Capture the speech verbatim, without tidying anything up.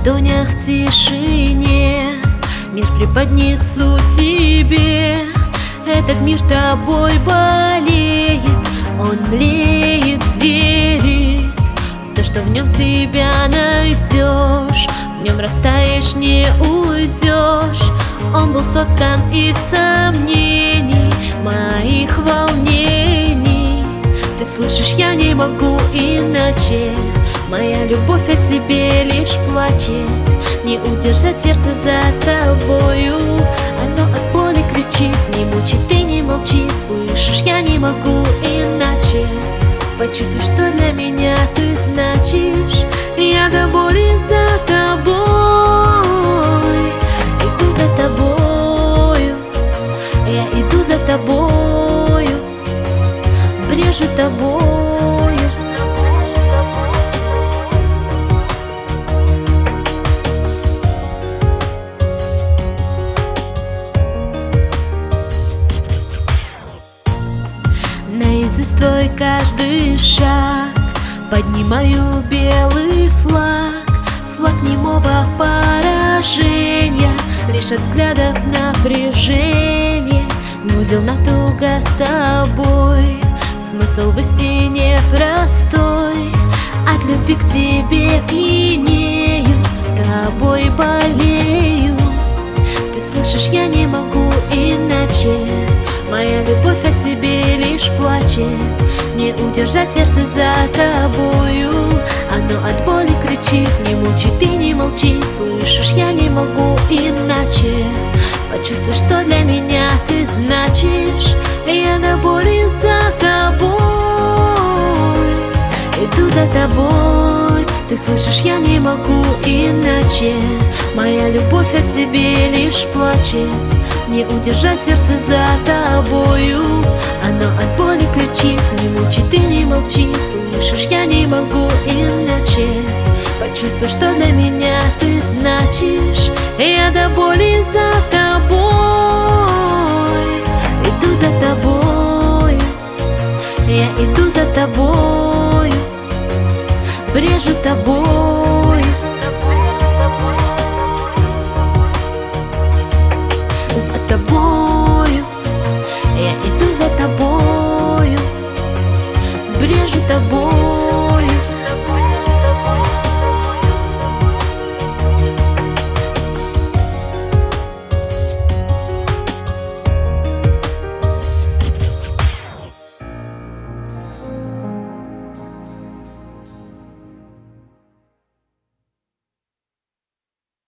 ладонях в тишине мир преподнесу тебе. Этот мир тобой болеет, он млеет, верит в то, что в нем себя найдешь, в нем растаешь, не уйдешь. Он был соткан из сомнений, моих волнений. Ты слышишь, я не могу иначе, моя любовь о тебе лишь плачет. Не удержать сердце за тобою, оно от боли кричит. Не мучай, ты не молчи, слышишь, я не могу иначе. Почувствуй, что для меня ты значишь. Я до боли за тобой, иду за тобою, я иду за тобою, брежу тобою. Наизусть твой каждый шаг, поднимаю белый флаг, флаг немого поражения, лишь от взглядов напряжение. Узел натуга с тобой, смысл в истине простой. От любви к тебе пьянею, тобой болею. Ты слышишь, я не могу иначе, моя любовь о тебе лишь плачет. Не удержать сердце за тобою, оно от боли кричит. Не мучай, ты не молчи, слышишь, я не могу иначе. Почувствуй, что для меня ты значишь. Я до боли за тобой, иду за тобой. Ты слышишь, я не могу иначе, моя любовь о тебе лишь плачет. Не удержать сердце за тобою, оно от боли кричит. Не мучай, ты не молчи, слышишь, я не могу иначе. Почувствуй, что для меня ты значишь. Я до боли за тобой, иду за тобой, я иду за тобой, брежу тобой. За тобою, я иду за тобою, брежу тобой.